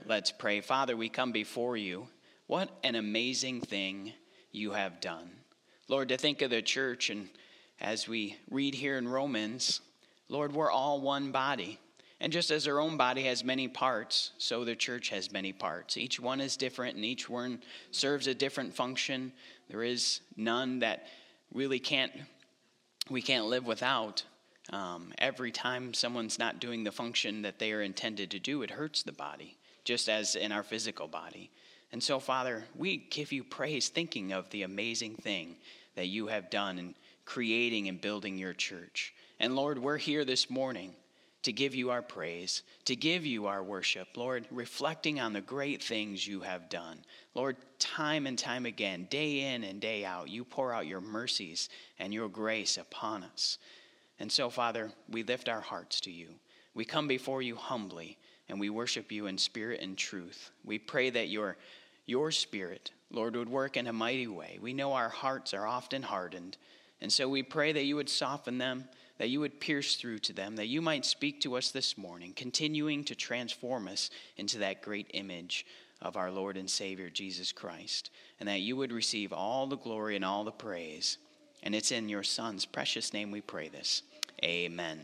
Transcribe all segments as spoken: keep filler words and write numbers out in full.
Let's pray. Father, we come before you. What an amazing thing you have done. Lord, to think of the church, and as we read here in Romans, Lord, we're all one body. And just as our own body has many parts, so the church has many parts. Each one is different, and each one serves a different function. There is none that really can't, we can't live without. Um, every time someone's not doing the function that they are intended to do, it hurts the body, just as in our physical body. And so, Father, we give you praise thinking of the amazing thing that you have done in creating and building your church. And Lord, we're here this morning to give you our praise, to give you our worship, Lord, reflecting on the great things you have done. Lord, time and time again, day in and day out, you pour out your mercies and your grace upon us. And so, Father, we lift our hearts to you. We come before you humbly, and we worship you in spirit and truth. We pray that your, your spirit, Lord, would work in a mighty way. We know our hearts are often hardened, and so we pray that you would soften them, that you would pierce through to them, that you might speak to us this morning, continuing to transform us into that great image of our Lord and Savior, Jesus Christ, and that you would receive all the glory and all the praise. And it's in your Son's precious name we pray this. Amen.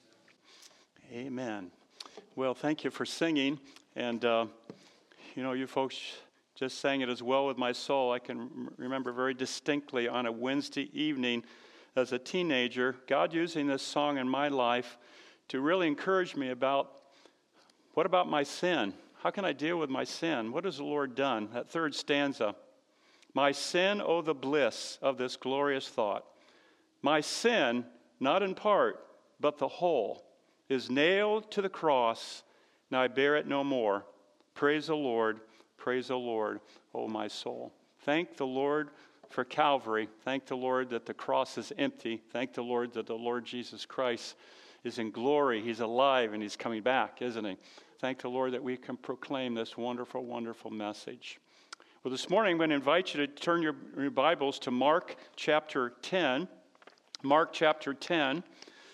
Amen. Well, thank you for singing. And, uh, you know, you folks just sang it as well with my soul. I can remember very distinctly on a Wednesday evening as a teenager, God using this song in my life to really encourage me about, what about my sin? How can I deal with my sin? What has the Lord done? That third stanza. My sin, oh, the bliss of this glorious thought. My sin, not in part, but the whole, is nailed to the cross. Now I bear it no more. Praise the Lord, praise the Lord, oh my soul. Thank the Lord for Calvary. Thank the Lord that the cross is empty. Thank the Lord that the Lord Jesus Christ is in glory. He's alive and he's coming back, isn't he? Thank the Lord that we can proclaim this wonderful, wonderful message. Well, this morning I'm going to invite you to turn your, your Bibles to Mark chapter ten. Mark chapter ten.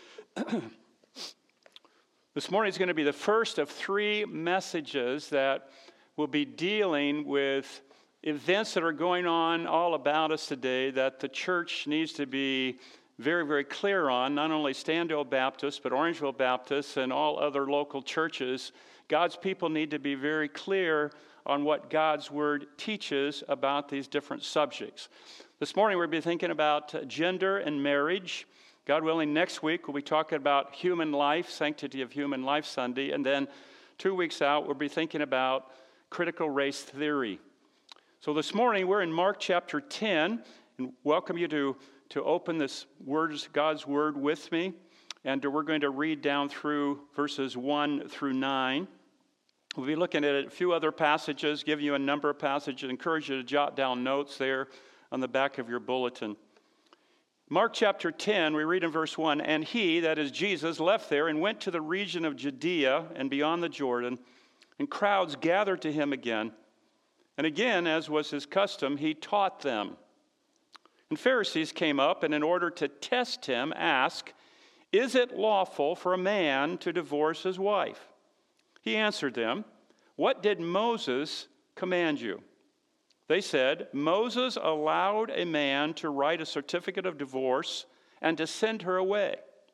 This morning is going to be the first of three messages that will be dealing with events that are going on all about us today that the church needs to be very, very clear on, not only Standale Baptist, but Orangeville Baptist and all other local churches. God's people need to be very clear on what God's Word teaches about these different subjects. This morning we'll be thinking about gender and marriage. God willing, next week we'll be talking about human life, Sanctity of Human Life Sunday, and then two weeks out we'll be thinking about critical race theory. So this morning we're in Mark chapter ten, and welcome you to, to open this words, God's Word with me, and we're going to read down through verses one through nine. We'll be looking at a few other passages, give you a number of passages, encourage you to jot down notes there on the back of your bulletin. Mark chapter ten, we read in verse one, and he, that is Jesus, left there and went to the region of Judea and beyond the Jordan, and crowds gathered to him again. And again, as was his custom, he taught them. And Pharisees came up, and in order to test him, asked, is it lawful for a man to divorce his wife? He answered them, what did Moses command you? They said, Moses allowed a man to write a certificate of divorce and to send her away.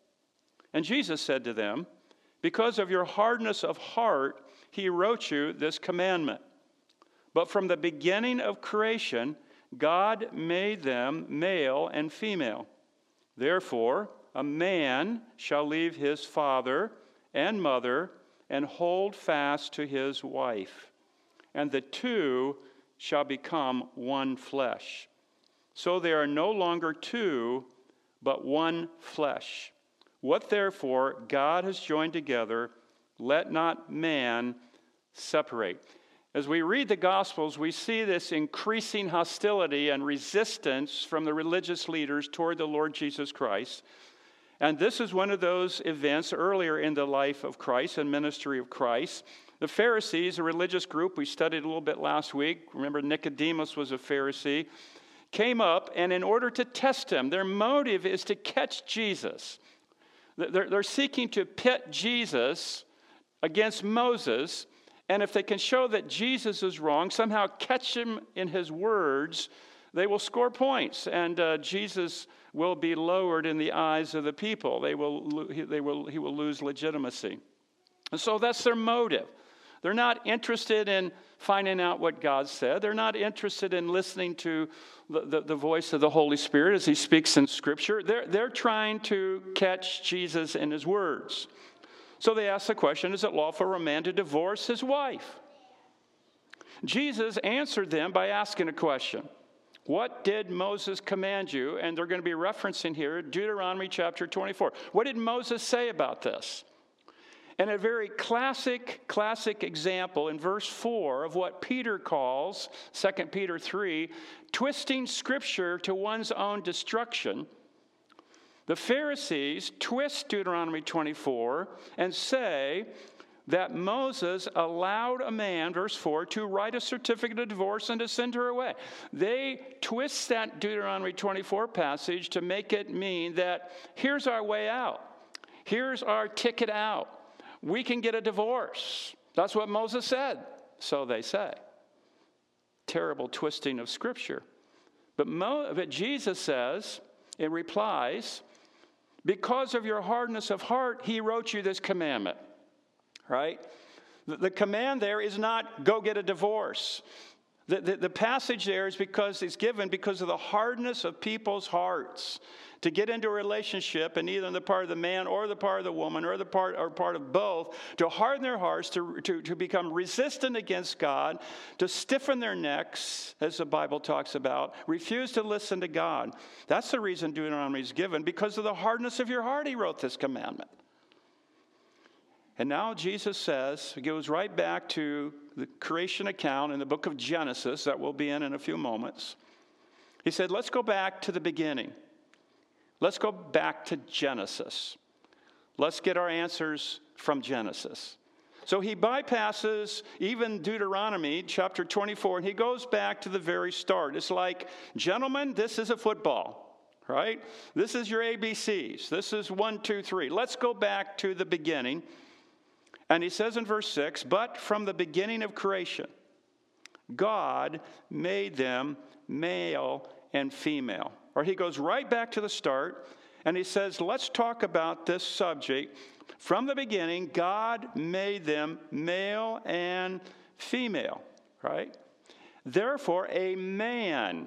And Jesus said to them, because of your hardness of heart, he wrote you this commandment. But from the beginning of creation, God made them male and female. Therefore, a man shall leave his father and mother and hold fast to his wife, and the two shall become one flesh. So they are no longer two, but one flesh. What therefore God has joined together, let not man separate. As we read the Gospels, we see this increasing hostility and resistance from the religious leaders toward the Lord Jesus Christ. And this is one of those events earlier in the life of Christ and ministry of Christ. The Pharisees, a religious group we studied a little bit last week, remember Nicodemus was a Pharisee, came up, and in order to test him, their motive is to catch Jesus. They're, they're seeking to pit Jesus against Moses And if they can show that Jesus is wrong, somehow catch him in his words, they will score points. And uh, Jesus will be lowered in the eyes of the people. They will, they will, he will lose legitimacy. And so that's their motive. They're not interested in finding out what God said. They're not interested in listening to the, the, the voice of the Holy Spirit as he speaks in Scripture. They're, they're trying to catch Jesus in his words. So they ask the question, is it lawful for a man to divorce his wife? Jesus answered them by asking a question. What did Moses command you? And they're going to be referencing here Deuteronomy chapter twenty-four. What did Moses say about this? And a very classic, classic example in verse four of what Peter calls, Second Peter three, twisting Scripture to one's own destruction. The Pharisees twist Deuteronomy twenty-four and say that Moses allowed a man, verse four, to write a certificate of divorce and to send her away. They twist that Deuteronomy twenty-four passage to make it mean that here's our way out. Here's our ticket out. We can get a divorce. That's what Moses said. So they say. Terrible twisting of Scripture. But, Mo, but Jesus says, in replies, because of your hardness of heart, he wrote you this commandment. Right? The, the command there is not go get a divorce. The, the, the passage there is because it's given because of the hardness of people's hearts to get into a relationship, and either on the part of the man or the part of the woman or the part or part of both, to harden their hearts, to, to, to become resistant against God, to stiffen their necks, as the Bible talks about, refuse to listen to God. That's the reason Deuteronomy is given. Because of the hardness of your heart, he wrote this commandment. And now Jesus says, he goes right back to the creation account in the book of Genesis that we'll be in in a few moments. He said, let's go back to the beginning. Let's go back to Genesis. Let's get our answers from Genesis. So he bypasses even Deuteronomy chapter twenty-four, and he goes back to the very start. It's like, gentlemen, this is a football, right? This is your A B Cs. This is one, two, three. Let's go back to the beginning. And he says in verse six, but from the beginning of creation, God made them male and female. Or he goes right back to the start, and he says, let's talk about this subject. From the beginning, God made them male and female, right? Therefore, a man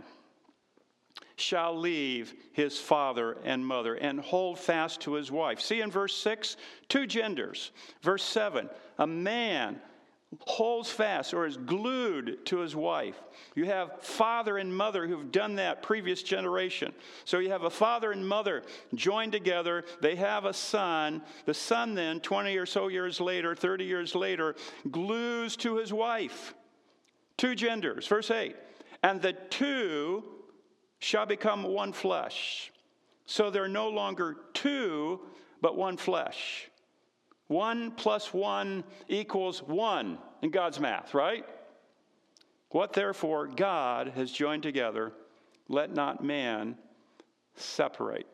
shall leave his father and mother and hold fast to his wife. See in verse six, two genders. Verse seven, a man holds fast or is glued to his wife. You have father and mother who've done that previous generation. So you have a father and mother joined together. They have a son. The son then, twenty or so years later, thirty years later, glues to his wife. Two genders. Verse eight, and the two shall become one flesh. So they're no longer two, but one flesh. One plus one equals one in God's math, right? What therefore God has joined together, let not man separate.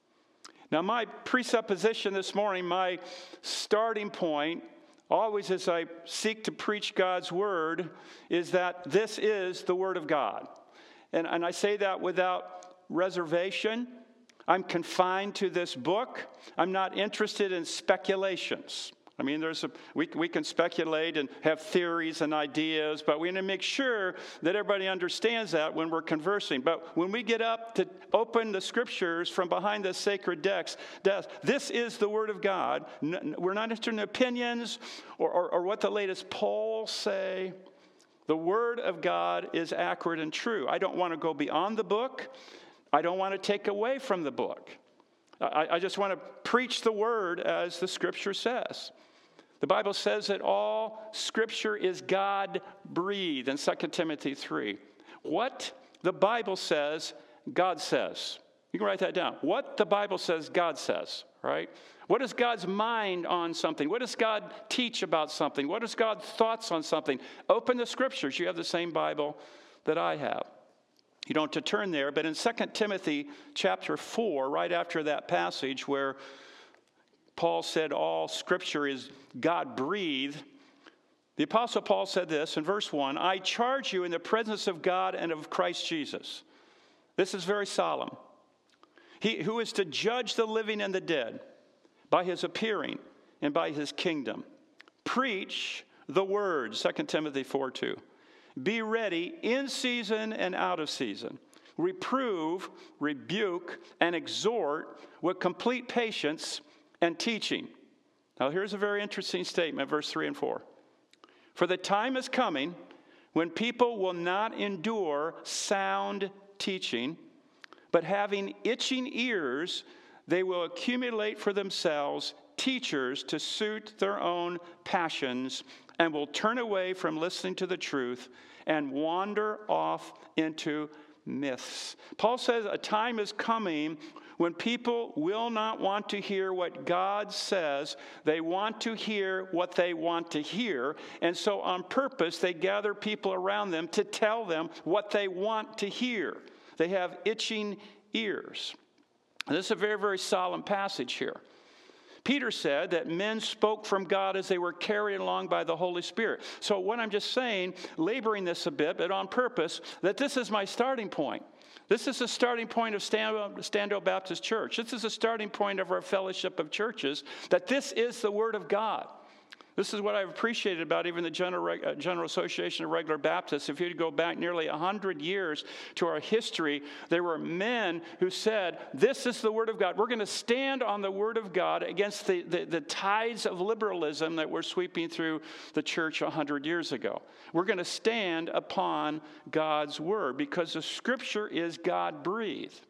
Now my presupposition this morning, my starting point, always as I seek to preach God's word, is that this is the word of God. And, and I say that without reservation. I'm confined to this book. I'm not interested in speculations. I mean, there's a, we, we can speculate and have theories and ideas, but we need to make sure that everybody understands that when we're conversing. But when we get up to open the Scriptures from behind the sacred desk, this is the Word of God. We're not interested in opinions or, or, or what the latest polls say. The Word of God is accurate and true. I don't want to go beyond the book. I don't want to take away from the book. I, I just want to preach the word as the Scripture says. The Bible says that all Scripture is God-breathed in Second Timothy three. What the Bible says, God says. You can write that down. What the Bible says, God says, right? What is God's mind on something? What does God teach about something? What is God's thoughts on something? Open the Scriptures. You have the same Bible that I have. You don't have to turn there, but in Second Timothy chapter four, right after that passage where Paul said all Scripture is God-breathed, The Apostle Paul said this in verse one, I charge you in the presence of God and of Christ Jesus. This is very solemn. He who is to judge the living and the dead by his appearing and by his kingdom. Preach the word, Second Timothy four two. Be ready in season and out of season. Reprove, rebuke, and exhort with complete patience and teaching. Now here's a very interesting statement, verse three and four. For the time is coming when people will not endure sound teaching, but having itching ears, they will accumulate for themselves teachers to suit their own passions, and will turn away from listening to the truth and wander off into myths. Paul says a time is coming when people will not want to hear what God says. They want to hear what they want to hear. And so on purpose, they gather people around them to tell them what they want to hear. They have itching ears. And this is a very, very solemn passage here. Peter said that men spoke from God as they were carried along by the Holy Spirit. So what I'm just saying, laboring this a bit, but on purpose, that this is my starting point. This is the starting point of Standout Baptist Church. This is the starting point of our fellowship of churches, that this is the Word of God. This is what I've appreciated about even the General, uh, General Association of Regular Baptists. If you go back nearly one hundred years to our history, there were men who said, this is the Word of God. We're going to stand on the Word of God against the, the, the tides of liberalism that were sweeping through the church one hundred years ago. We're going to stand upon God's Word because the Scripture is God-breathed.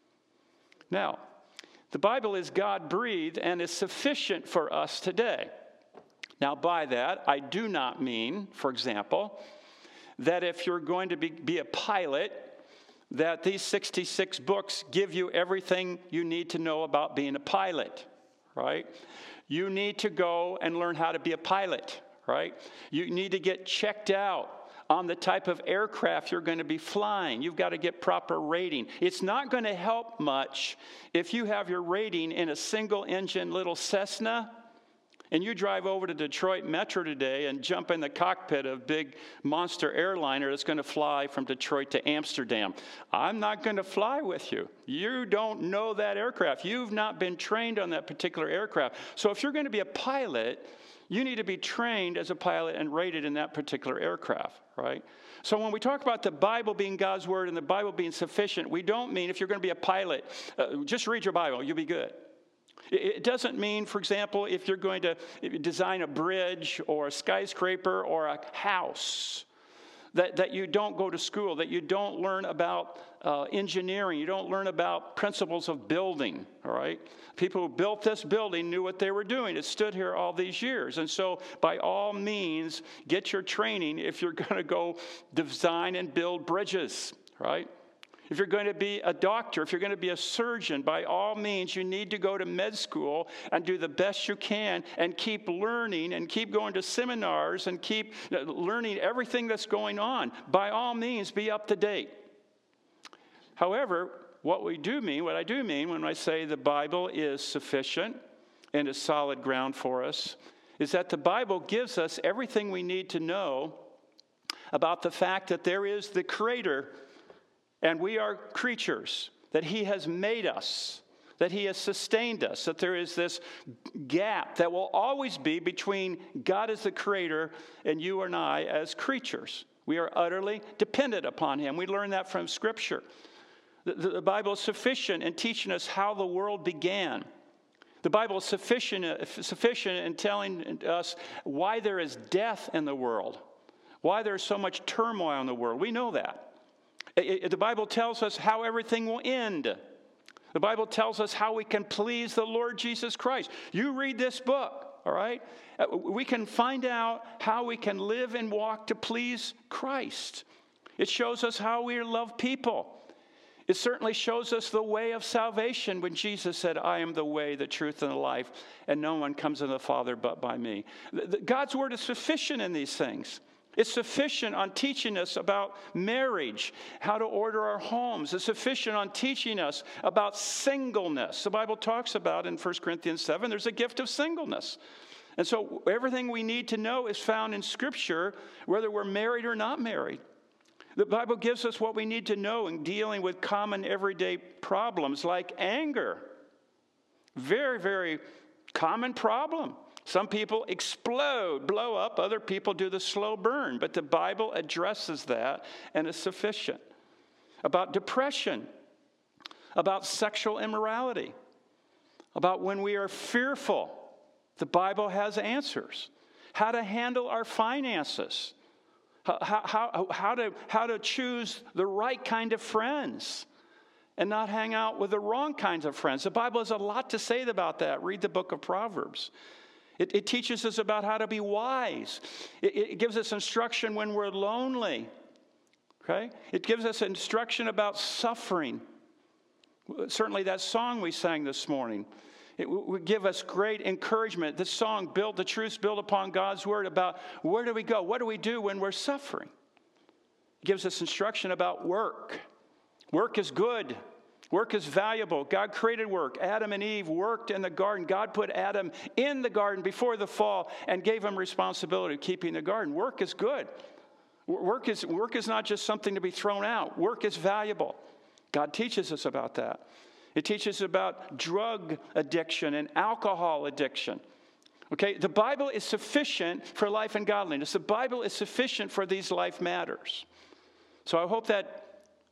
Now, the Bible is God-breathed and is sufficient for us today. Now, by that, I do not mean, for example, that if you're going to be, be a pilot, that these sixty-six books give you everything you need to know about being a pilot, right? You need to go and learn how to be a pilot, right? You need to get checked out on the type of aircraft you're going to be flying. You've got to get proper rating. It's not going to help much if you have your rating in a single-engine little Cessna, and you drive over to Detroit Metro today and jump in the cockpit of a big monster airliner that's going to fly from Detroit to Amsterdam. I'm not going to fly with you. You don't know that aircraft. You've not been trained on that particular aircraft. So if you're going to be a pilot, you need to be trained as a pilot and rated in that particular aircraft, right? So when we talk about the Bible being God's Word and the Bible being sufficient, we don't mean if you're going to be a pilot, uh, just read your Bible, you'll be good. It doesn't mean, for example, if you're going to design a bridge or a skyscraper or a house, that, that you don't go to school, that you don't learn about uh, engineering, you don't learn about principles of building, all right? People who built this building knew what they were doing. It stood here all these years. And so by all means, get your training if you're going to go design and build bridges, right? If you're going to be a doctor, if you're going to be a surgeon, by all means, you need to go to med school and do the best you can and keep learning and keep going to seminars and keep learning everything that's going on. By all means, be up to date. However, what we do mean, what I do mean when I say the Bible is sufficient and is solid ground for us, is that the Bible gives us everything we need to know about the fact that there is the Creator and we are creatures, that He has made us, that He has sustained us, that there is this gap that will always be between God as the Creator and you and I as creatures. We are utterly dependent upon Him. We learn that from Scripture. The, the Bible is sufficient in teaching us how the world began. The Bible is sufficient, sufficient in telling us why there is death in the world, why there's so much turmoil in the world. We know that. It, it, the Bible tells us how everything will end. The Bible tells us how we can please the Lord Jesus Christ. You read this book, all right? We can find out how we can live and walk to please Christ. It shows us how we love people. It certainly shows us the way of salvation when Jesus said, I am the way, the truth, and the life, and no one comes to the Father but by me. God's Word is sufficient in these things. It's sufficient on teaching us about marriage, how to order our homes. It's sufficient on teaching us about singleness. The Bible talks about in First Corinthians seven, there's a gift of singleness. And so everything we need to know is found in Scripture, whether we're married or not married. The Bible gives us what we need to know in dealing with common everyday problems like anger. Very, very common problem. Some people explode, blow up. Other people do the slow burn. But the Bible addresses that and is sufficient. About depression, about sexual immorality, about when we are fearful. The Bible has answers. How to handle our finances. How, how, how, to, how to choose the right kind of friends and not hang out with the wrong kinds of friends. The Bible has a lot to say about that. Read the book of Proverbs. It, it teaches us about how to be wise. It, it gives us instruction when we're lonely. Okay? It gives us instruction about suffering. Certainly that song we sang this morning. It would give us great encouragement. This song, built, the truths built upon God's word about where do we go? What do we do when we're suffering? It gives us instruction about work. Work is good. Work is valuable. God created work. Adam and Eve worked in the garden. God put Adam in the garden before the fall and gave him responsibility of keeping the garden. Work is good. Work is, work is not just something to be thrown out. Work is valuable. God teaches us about that. It teaches about drug addiction and alcohol addiction. Okay, the Bible is sufficient for life and godliness. The Bible is sufficient for these life matters. So I hope that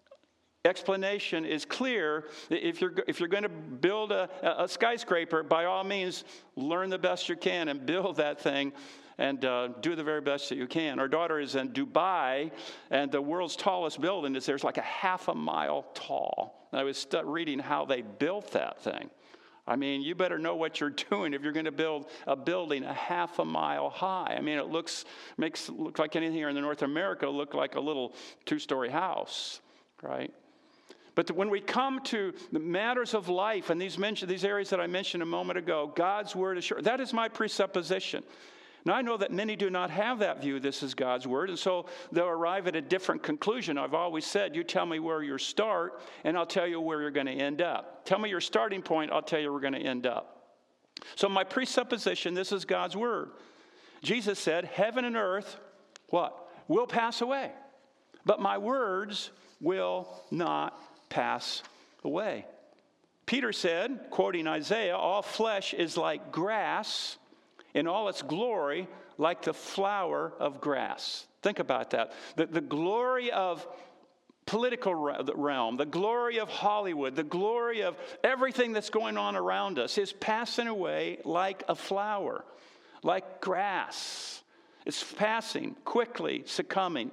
explanation is clear. If you're if you're going to build a, a skyscraper, by all means, learn the best you can and build that thing. And uh, do the very best that you can. Our daughter is in Dubai, and the world's tallest building is there's like a half a mile tall. And I was st- reading how they built that thing. I mean, you better know what you're doing if you're going to build a building a half a mile high. I mean, it looks makes it look like anything here in North America look like a little two-story house, right? But when we come to the matters of life and these mention, these areas that I mentioned a moment ago, God's word is sure. That is my presupposition. Now, I know that many do not have that view, this is God's word, and so they'll arrive at a different conclusion. I've always said, you tell me where you start, and I'll tell you where you're going to end up. Tell me your starting point, I'll tell you where we're going to end up. So my presupposition, this is God's word. Jesus said, heaven and earth, what? Will pass away, but my words will not pass away. Peter said, quoting Isaiah, all flesh is like grass, in all its glory, like the flower of grass. Think about that. The, the glory of political realm, the glory of Hollywood, the glory of everything that's going on around us is passing away like a flower, like grass. It's passing, quickly succumbing.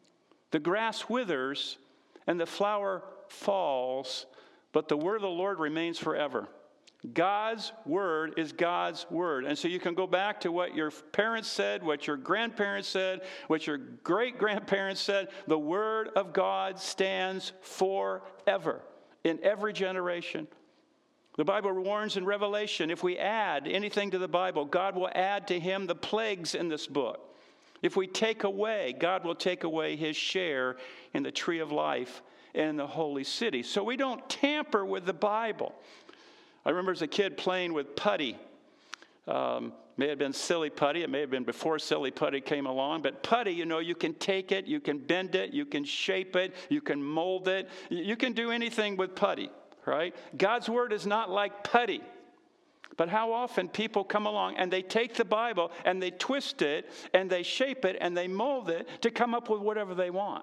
The grass withers and the flower falls, but the word of the Lord remains forever. God's word is God's word. And so you can go back to what your parents said, what your grandparents said, what your great-grandparents said. The word of God stands forever in every generation. The Bible warns in Revelation, if we add anything to the Bible, God will add to him the plagues in this book. If we take away, God will take away his share in the tree of life and in the holy city. So we don't tamper with the Bible. I remember as a kid playing with putty. Um, may have been silly putty. It may have been before silly putty came along. But putty, you know, you can take it, you can bend it, you can shape it, you can mold it. You can do anything with putty, right? God's word is not like putty. But how often people come along and they take the Bible and they twist it and they shape it and they mold it to come up with whatever they want.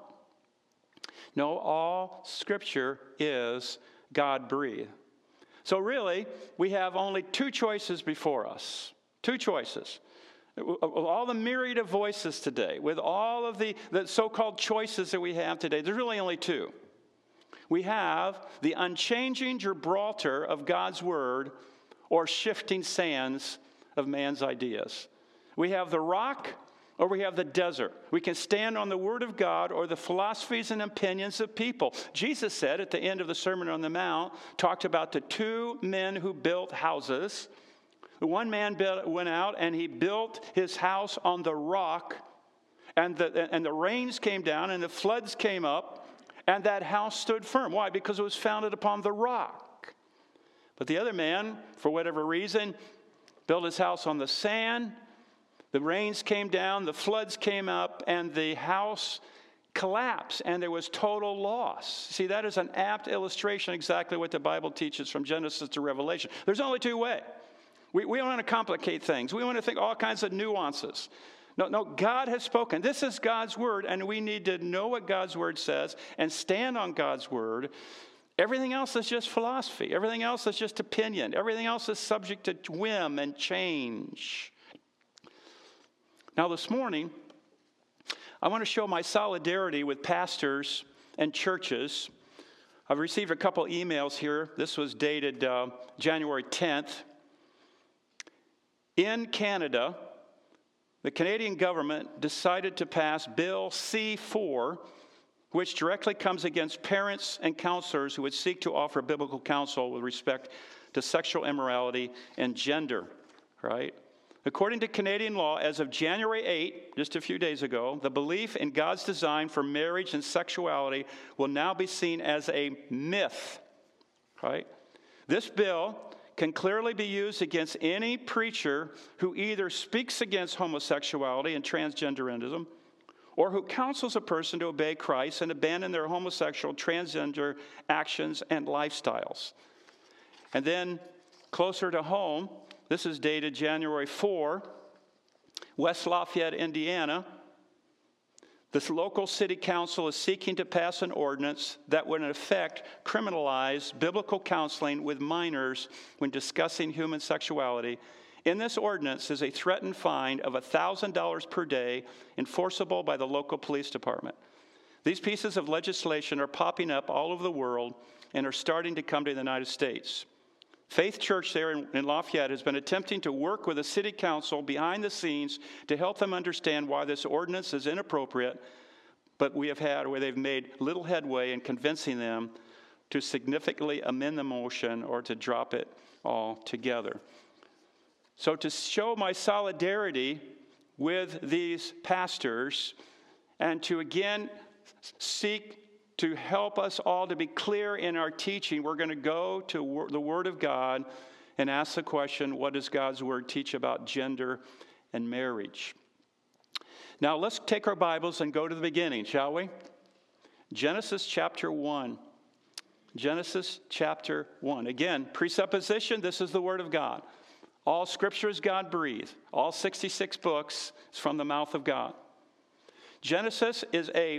No, all Scripture is God-breathed. So really, we have only two choices before us. Two choices. With all the myriad of voices today, with all of the, the so-called choices that we have today, there's really only two. We have the unchanging Gibraltar of God's word or shifting sands of man's ideas. We have the rock or we have the desert. We can stand on the word of God or the philosophies and opinions of people. Jesus said at the end of the Sermon on the Mount, talked about the two men who built houses. The one man built, went out and he built his house on the rock, and the, and the rains came down and the floods came up, and that house stood firm. Why? Because it was founded upon the rock. But the other man, for whatever reason, built his house on the sand. The rains came down, the floods came up, and the house collapsed, and there was total loss. See, that is an apt illustration exactly what the Bible teaches from Genesis to Revelation. There's only two ways. We, we don't want to complicate things. We want to think all kinds of nuances. No, no, God has spoken. This is God's word, and we need to know what God's word says and stand on God's word. Everything else is just philosophy. Everything else is just opinion. Everything else is subject to whim and change. Now, this morning, I want to show my solidarity with pastors and churches. I've received a couple emails here. This was dated uh, January tenth. In Canada, the Canadian government decided to pass Bill C four, which directly comes against parents and counselors who would seek to offer biblical counsel with respect to sexual immorality and gender, right? According to Canadian law, as of January eighth, just a few days ago, the belief in God's design for marriage and sexuality will now be seen as a myth, right? This bill can clearly be used against any preacher who either speaks against homosexuality and transgenderism or who counsels a person to obey Christ and abandon their homosexual, transgender actions and lifestyles. And then closer to home, this is dated January fourth, West Lafayette, Indiana. This local city council is seeking to pass an ordinance that would in effect criminalize biblical counseling with minors when discussing human sexuality. In this ordinance is a threatened fine of one thousand dollars per day enforceable by the local police department. These pieces of legislation are popping up all over the world and are starting to come to the United States. Faith Church there in, in Lafayette has been attempting to work with the city council behind the scenes to help them understand why this ordinance is inappropriate, but we have had where they've made little headway in convincing them to significantly amend the motion or to drop it altogether. So to show my solidarity with these pastors and to again seek to help us all to be clear in our teaching, we're going to go to the Word of God and ask the question, what does God's Word teach about gender and marriage? Now let's take our Bibles and go to the beginning, shall we? Genesis chapter one. Genesis chapter one. Again, presupposition, this is the Word of God. All Scripture is God-breathed. All sixty-six books is from the mouth of God. Genesis is a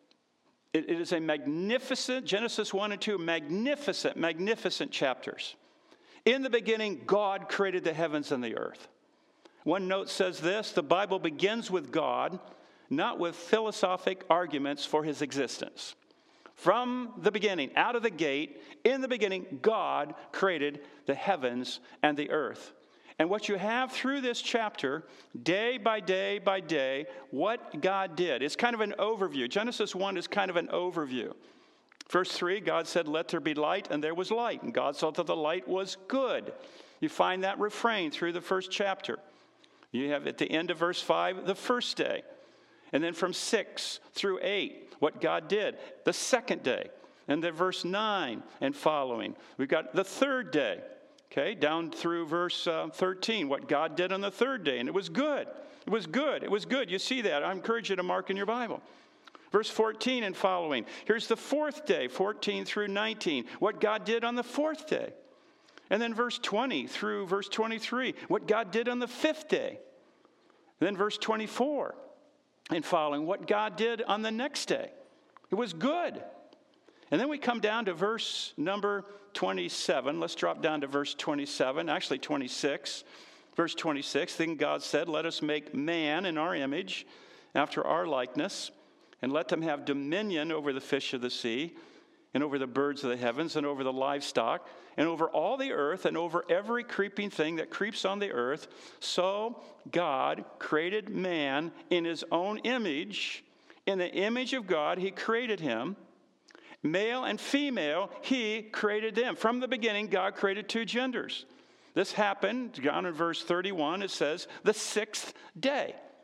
It is a magnificent, Genesis one and two, magnificent, magnificent chapters. In the beginning, God created the heavens and the earth. One note says this, the Bible begins with God, not with philosophic arguments for his existence. From the beginning, out of the gate, in the beginning, God created the heavens and the earth. And what you have through this chapter, day by day by day, what God did. It's kind of an overview. Genesis one is kind of an overview. Verse three, God said, let there be light, and there was light. And God saw that the light was good. You find that refrain through the first chapter. You have at the end of verse five, the first day. And then from six through eight, what God did, the second day. And then verse nine and following, we've got the third day. Okay, down through verse uh, thirteen, what God did on the third day, and it was good. It was good. It was good. You see that. I encourage you to mark in your Bible. Verse fourteen and following. Here's the fourth day, fourteen through nineteen, what God did on the fourth day. And then verse twenty through verse twenty-three, what God did on the fifth day. And then verse twenty-four and following, what God did on the next day. It was good. And then we come down to verse number twenty-seven. Let's drop down to verse twenty-seven, actually twenty-six. Verse twenty-six, then God said, let us make man in our image, after our likeness, and let them have dominion over the fish of the sea, and over the birds of the heavens, and over the livestock, and over all the earth, and over every creeping thing that creeps on the earth. So God created man in his own image. In the image of God, he created him. Male and female, he created them. From the beginning, God created two genders. This happened, down in verse thirty-one, it says, the sixth day.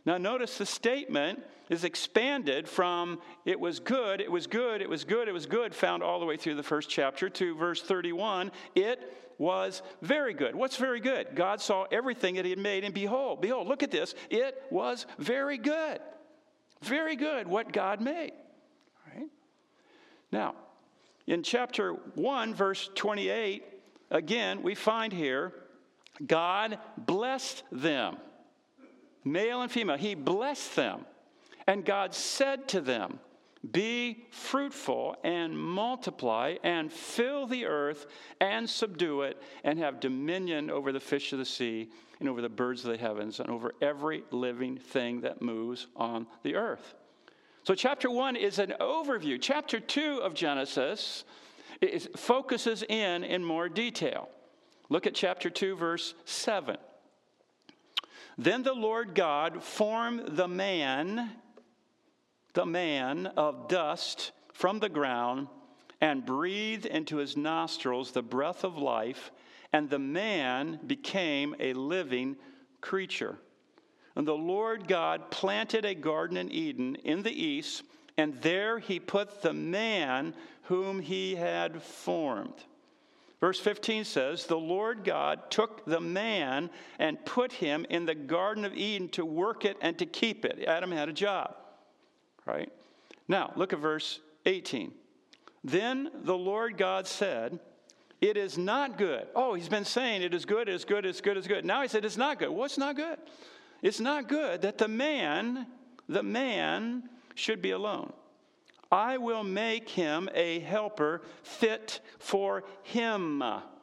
Now notice the statement is expanded from it was good, it was good, it was good, it was good, found all the way through the first chapter, to verse thirty-one, it was very good. What's very good? God saw everything that he had made, and behold, behold, look at this, it was very good. Very good what God made. All right? Now, in chapter one, verse twenty-eight, again, we find here, God blessed them, male and female. He blessed them. And God said to them, be fruitful and multiply and fill the earth and subdue it and have dominion over the fish of the sea and over the birds of the heavens and over every living thing that moves on the earth. So chapter one is an overview. Chapter two of Genesis is, focuses in in more detail. Look at chapter two, verse seven. Then the Lord God formed the man, the man of dust from the ground, and breathed into his nostrils the breath of life, and the man became a living creature. And the Lord God planted a garden in Eden in the east, and there he put the man whom he had formed. Verse fifteen says, the Lord God took the man and put him in the Garden of Eden to work it and to keep it. Adam had a job, right? Now, look at verse eighteen. Then the Lord God said, it is not good. Oh, he's been saying it is good, it is good, it's good, it's good. Now he said it's not good. What's not good? It's not good that the man, the man should be alone. I will make him a helper fit for him.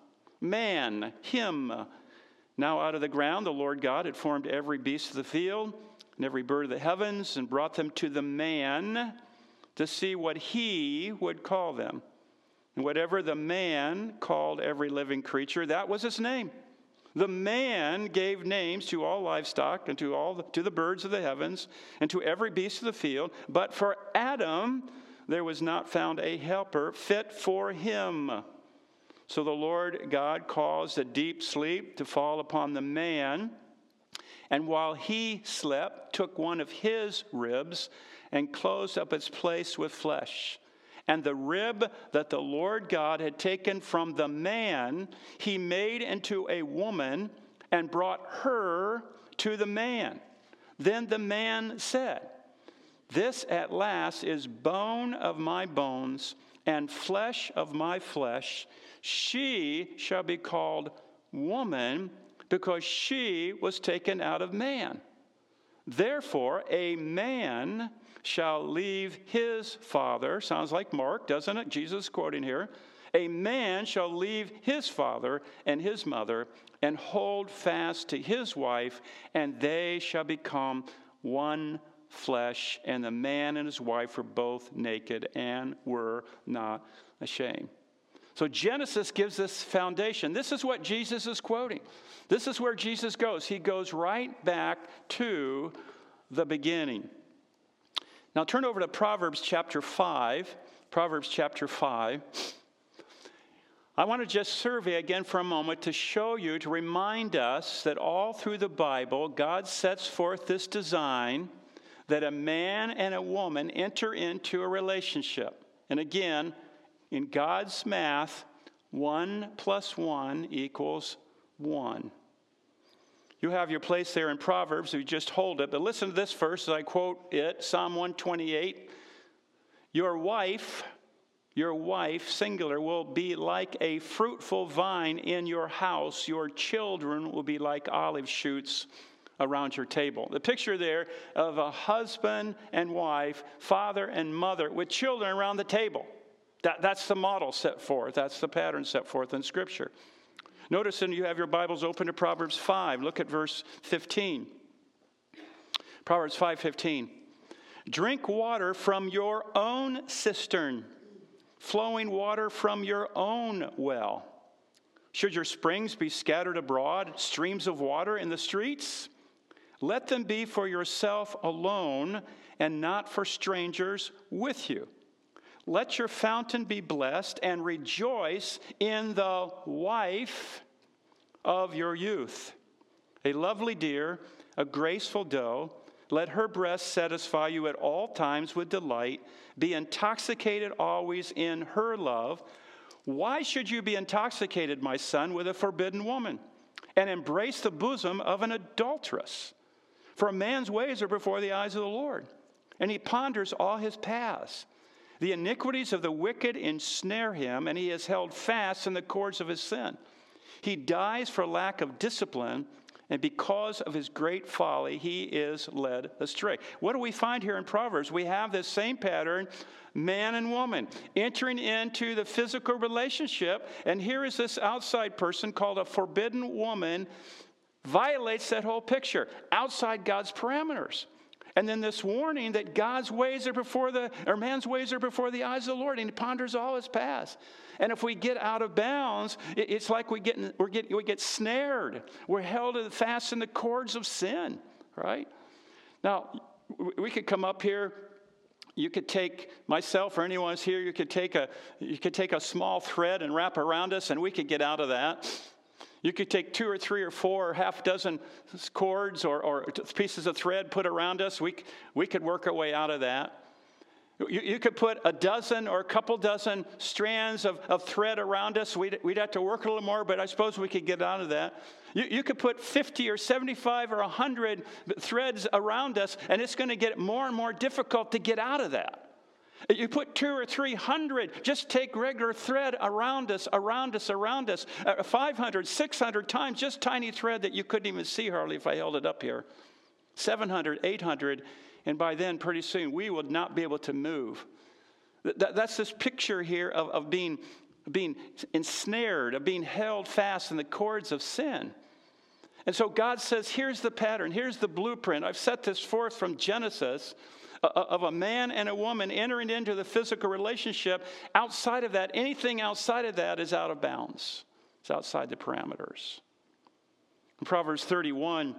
Man, him. Now out of the ground the Lord God had formed every beast of the field and every bird of the heavens and brought them to the man to see what he would call them. And whatever the man called every living creature, that was his name. The man gave names to all livestock and to all the, to the birds of the heavens and to every beast of the field. But for Adam there was not found a helper fit for him. So the Lord God caused a deep sleep to fall upon the man, and while he slept, took one of his ribs and closed up its place with flesh. And the rib that the Lord God had taken from the man, he made into a woman and brought her to the man. Then the man said, this at last is bone of my bones and flesh of my flesh. She shall be called woman because she was taken out of man. Therefore, a man shall leave his father. Sounds like Mark, doesn't it? Jesus quoting here. A man shall leave his father and his mother and hold fast to his wife, and they shall become one flesh. And the man and his wife were both naked and were not ashamed. So Genesis gives this foundation. This is what Jesus is quoting. This is where Jesus goes. He goes right back to the beginning. Now turn over to Proverbs chapter five. Proverbs chapter five. I want to just survey again for a moment to show you, to remind us that all through the Bible, God sets forth this design that a man and a woman enter into a relationship. And again, in God's math, one plus one equals one. You have your place there in Proverbs, if you just hold it. But listen to this verse as I quote it, Psalm one twenty-eight. Your wife, your wife, singular, will be like a fruitful vine in your house. Your children will be like olive shoots around your table. The picture there of a husband and wife, father and mother, with children around the table. That, that's the model set forth. That's the pattern set forth in Scripture. Notice, and you have your Bibles open to Proverbs five. Look at verse fifteen. Proverbs five fifteen. Drink water from your own cistern, flowing water from your own well. Should your springs be scattered abroad, streams of water in the streets? Let them be for yourself alone and not for strangers with you. Let your fountain be blessed and rejoice in the wife of your youth. A lovely deer, a graceful doe, Let her breast satisfy you at all times with delight. Be intoxicated always in her love. Why should you be intoxicated, my son, with a forbidden woman, and embrace the bosom of an adulteress? For a man's ways are before the eyes of the Lord, and he ponders all his paths. The iniquities of the wicked ensnare him, and he is held fast in the cords of his sin. He dies for lack of discipline, and because of his great folly, he is led astray. What do we find here in Proverbs? We have this same pattern, man and woman, entering into the physical relationship. And here is this outside person called a forbidden woman, violates that whole picture, outside God's parameters. And then this warning that God's ways are before the, or man's ways are before the eyes of the Lord, and he ponders all his paths. And if we get out of bounds, it's like we get, we get, we get snared. We're held fast in the cords of sin, right? Now, we could come up here. You could take myself or anyone who's here, you could take a, you could take a small thread and wrap around us, and we could get out of that. You could take two or three or four or half dozen cords or, or pieces of thread put around us. We, we could work our way out of that. You, you could put a dozen or a couple dozen strands of, of thread around us. We'd, we'd have to work a little more, but I suppose we could get out of that. You, you could put fifty or seventy-five or one hundred threads around us, and it's going to get more and more difficult to get out of that. You put two or three hundred, just take regular thread around us, around us, around us, uh, five hundred, six hundred times, just tiny thread that you couldn't even see hardly if I held it up here. seven hundred, eight hundred, and by then, pretty soon, we would not be able to move. That, that's this picture here of, of being, being ensnared, of being held fast in the cords of sin. And so God says, here's the pattern, here's the blueprint. I've set this forth from Genesis, of a man and a woman entering into the physical relationship. Outside of that, anything outside of that is out of bounds. It's outside the parameters. In Proverbs thirty-one,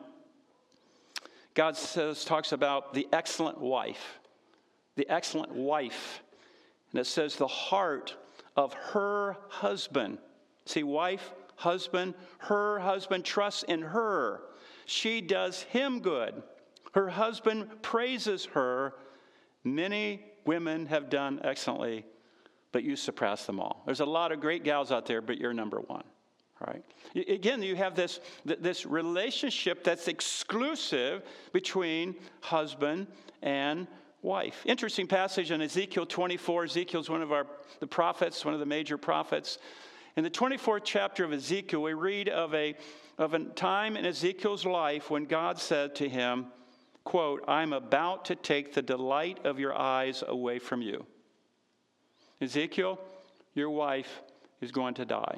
God says, talks about the excellent wife. The excellent wife. And it says, the heart of her husband. See, wife, husband, her husband trusts in her. She does him good. Her husband praises her. Many women have done excellently, but you surpass them all. There's a lot of great gals out there, but you're number one, right? Again, you have this, this relationship that's exclusive between husband and wife. Interesting passage in Ezekiel twenty-four. Ezekiel's one of our the prophets, one of the major prophets. In the twenty-fourth chapter of Ezekiel, we read of a, of a time in Ezekiel's life when God said to him, quote, I'm about to take the delight of your eyes away from you. Ezekiel, your wife is going to die.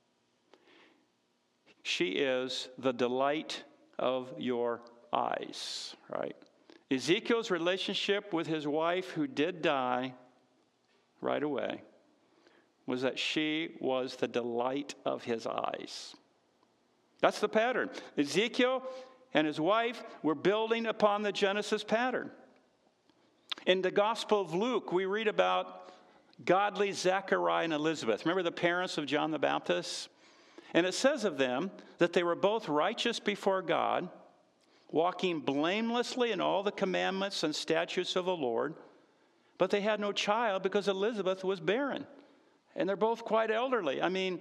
She is the delight of your eyes, right? Ezekiel's relationship with his wife, who did die right away, was that she was the delight of his eyes. That's the pattern. Ezekiel and his wife were building upon the Genesis pattern. In the Gospel of Luke, we read about godly Zechariah and Elizabeth. Remember the parents of John the Baptist? And it says of them that they were both righteous before God, walking blamelessly in all the commandments and statutes of the Lord, but they had no child because Elizabeth was barren. And they're both quite elderly. I mean,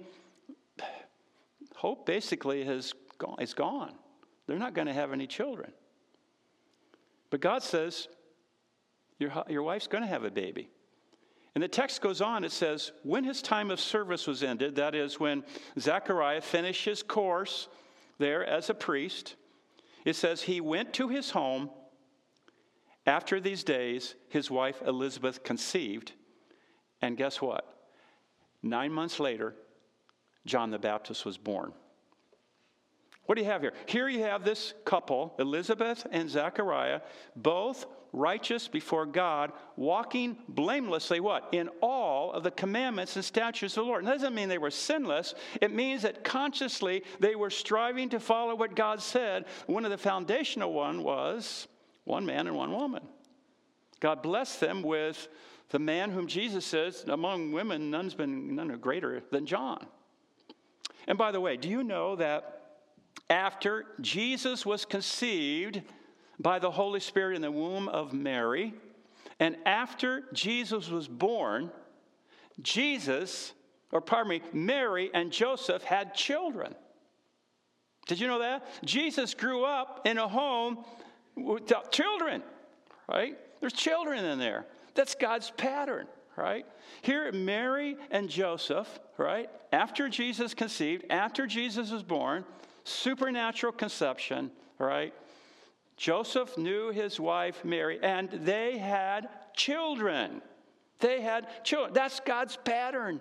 hope basically has gone, is gone. They're not going to have any children. But God says, your, your wife's going to have a baby. And the text goes on, it says, when his time of service was ended, that is when Zechariah finished his course there as a priest, it says he went to his home. After these days, his wife Elizabeth conceived. And guess what? Nine months later, John the Baptist was born. What do you have here? Here you have this couple, Elizabeth and Zechariah, both righteous before God, walking blamelessly, what? In all of the commandments and statutes of the Lord. It doesn't mean they were sinless. It means that consciously they were striving to follow what God said. One of the foundational one was one man and one woman. God blessed them with the man whom Jesus says, among women, none's been none are greater than John. And by the way, do you know that after Jesus was conceived by the Holy Spirit in the womb of Mary. And after Jesus was born, Jesus, or pardon me, Mary and Joseph had children. Did you know that? Jesus grew up in a home with children, right? There's children in there. That's God's pattern, right? Here, Mary and Joseph, right? After Jesus conceived, after Jesus was born, supernatural conception, right? Joseph knew his wife Mary, and they had children. They had children. That's God's pattern.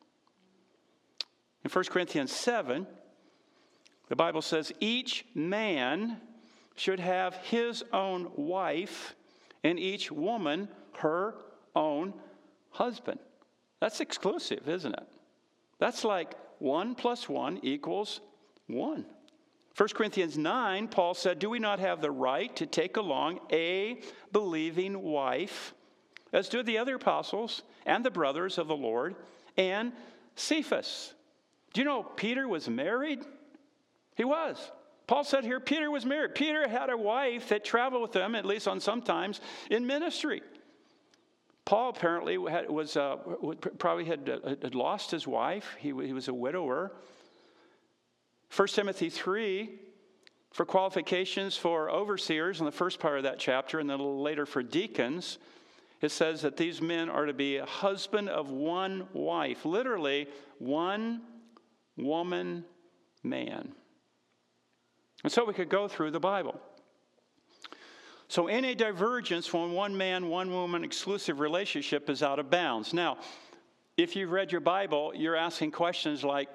In First Corinthians seven, the Bible says, each man should have his own wife, and each woman her own husband. That's exclusive, isn't it? That's like one plus one equals one. First Corinthians nine, Paul said, do we not have the right to take along a believing wife, as do the other apostles and the brothers of the Lord, and Cephas? Do you know Peter was married? He was. Paul said here, Peter was married. Peter had a wife that traveled with him, at least on sometimes, in ministry. Paul apparently had, was uh, probably had, uh, had lost his wife. He, he was a widower. First Timothy three, for qualifications for overseers in the first part of that chapter, and then a little later for deacons, it says that these men are to be a husband of one wife. Literally, one woman, man. And so we could go through the Bible. So any divergence from one man, one woman exclusive relationship is out of bounds. Now, if you've read your Bible, you're asking questions like,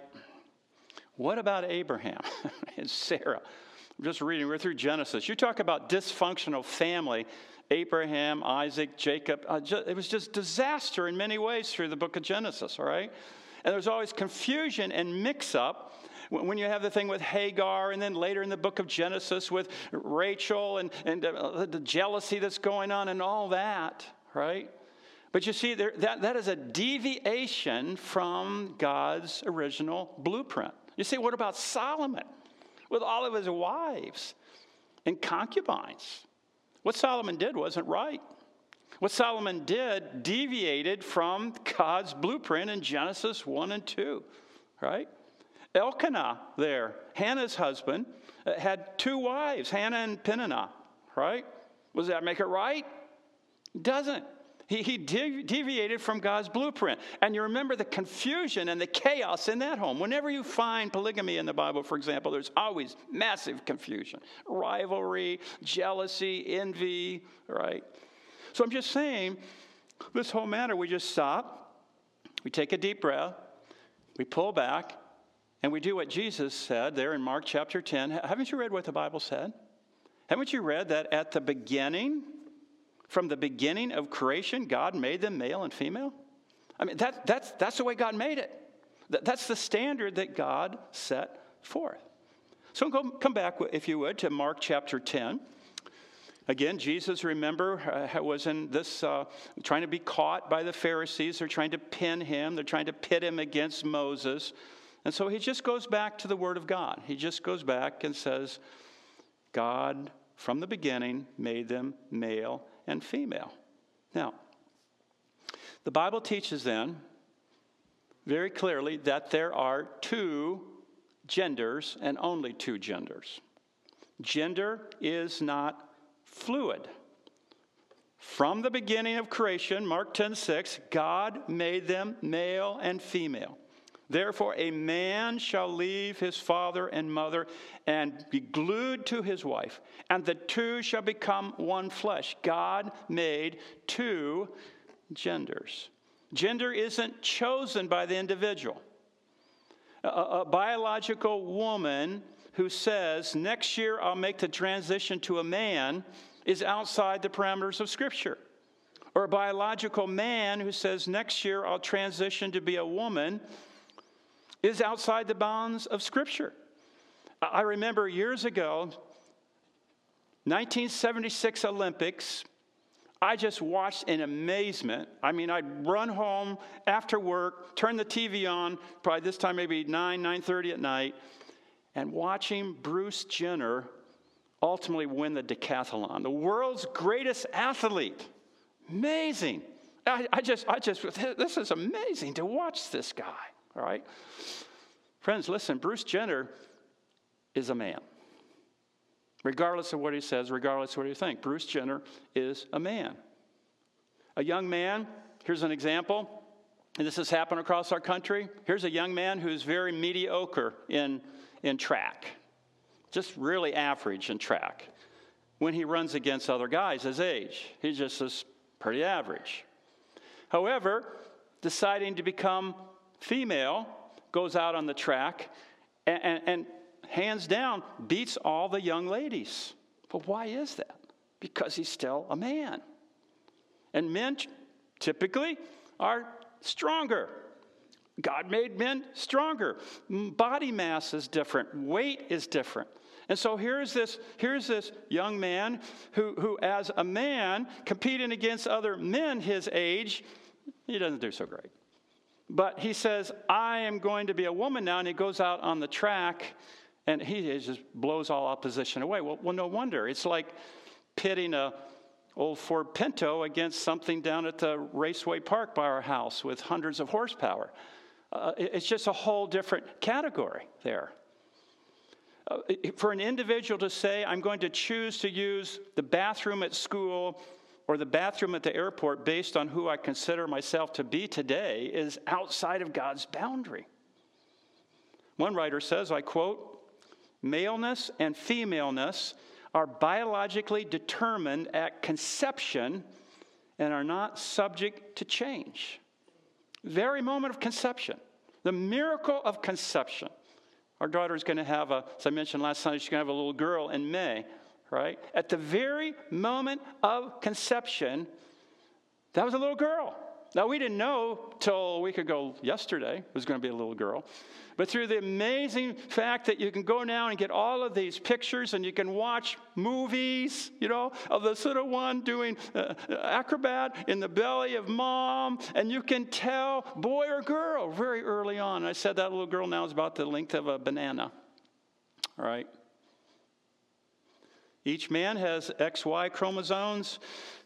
what about Abraham and Sarah? I'm just reading, we're through Genesis. You talk about dysfunctional family, Abraham, Isaac, Jacob. Uh, just, it was just disaster in many ways through the book of Genesis, all right? And there's always confusion and mix-up when you have the thing with Hagar, and then later in the book of Genesis with Rachel and, and uh, the jealousy that's going on and all that, right? But you see, there, that, that is a deviation from God's original blueprint. You see, what about Solomon with all of his wives and concubines? What Solomon did wasn't right. What Solomon did deviated from God's blueprint in Genesis one and two, right? Elkanah there, Hannah's husband, had two wives, Hannah and Peninnah, right? Does that make it right? It doesn't. He, he de- deviated from God's blueprint. And you remember the confusion and the chaos in that home. Whenever you find polygamy in the Bible, for example, there's always massive confusion, rivalry, jealousy, envy, right? So I'm just saying, this whole matter, we just stop, we take a deep breath, we pull back, and we do what Jesus said there in Mark chapter ten. Haven't you read what the Bible said? Haven't you read that at the beginning, from the beginning of creation, God made them male and female? I mean, that, that's, that's the way God made it. That, that's the standard that God set forth. So go, come back, if you would, to Mark chapter ten. Again, Jesus, remember, uh, was in this, uh, trying to be caught by the Pharisees. They're trying to pin him. They're trying to pit him against Moses. And so he just goes back to the Word of God. He just goes back and says, God, from the beginning, made them male and female. Now, the Bible teaches then very clearly that there are two genders and only two genders. Gender is not fluid. From the beginning of creation, Mark ten six, God made them male and female. Therefore, a man shall leave his father and mother and be glued to his wife, and the two shall become one flesh. God made two genders. Gender isn't chosen by the individual. A, a biological woman who says, next year I'll make the transition to a man, is outside the parameters of Scripture. Or a biological man who says, next year I'll transition to be a woman, is outside the bounds of Scripture. I remember years ago, nineteen seventy-six Olympics, I just watched in amazement. I mean, I'd run home after work, turn the T V on, probably this time maybe nine, nine thirty at night, and watching Bruce Jenner ultimately win the decathlon. The world's greatest athlete. Amazing. I, I just, I just, this is amazing to watch this guy, all right? Friends, listen, Bruce Jenner is a man. Regardless of what he says, regardless of what you think, Bruce Jenner is a man. A young man, here's an example, and this has happened across our country. Here's a young man who's very mediocre in, in track, just really average in track. When he runs against other guys his age, he just is pretty average. However, deciding to become female, goes out on the track and, and, and hands down beats all the young ladies. But why is that? Because he's still a man. And men typically are stronger. God made men stronger. Body mass is different. Weight is different. And so here's this, here's this young man who, who, as a man, competing against other men his age, he doesn't do so great. But he says, I am going to be a woman now, and he goes out on the track, and he just blows all opposition away. Well, well no wonder. It's like pitting a old Ford Pinto against something down at the Raceway Park by our house with hundreds of horsepower. Uh, it's just a whole different category there. Uh, for an individual to say, I'm going to choose to use the bathroom at school or the bathroom at the airport based on who I consider myself to be today is outside of God's boundary. One writer says, I quote, maleness and femaleness are biologically determined at conception and are not subject to change. Very moment of conception, the miracle of conception. Our daughter is going to have a, as I mentioned last Sunday, she's going to have a little girl in May, right? At the very moment of conception, that was a little girl. Now, we didn't know till a week ago yesterday it was going to be a little girl. But through the amazing fact that you can go now and get all of these pictures and you can watch movies, you know, of this little one doing uh, acrobat in the belly of mom, and you can tell boy or girl very early on. I said that little girl now is about the length of a banana, all right? Each man has X Y chromosomes,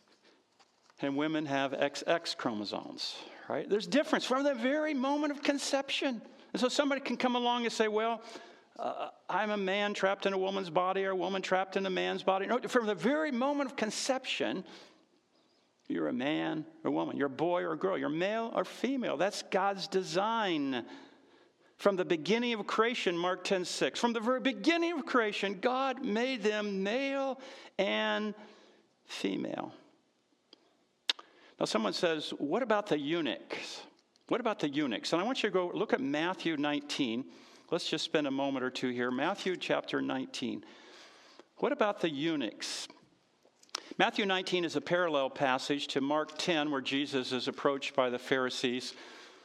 and women have X X chromosomes, right? There's difference from the very moment of conception. And so somebody can come along and say, well, uh, I'm a man trapped in a woman's body or a woman trapped in a man's body. No, from the very moment of conception, you're a man or a woman. You're a boy or a girl. You're male or female. That's God's design. From the beginning of creation, Mark ten six, from the very beginning of creation, God made them male and female. Now, someone says, what about the eunuchs? What about the eunuchs? And I want you to go look at Matthew nineteen. Let's just spend a moment or two here. Matthew chapter nineteen. What about the eunuchs? Matthew nineteen is a parallel passage to Mark ten, where Jesus is approached by the Pharisees.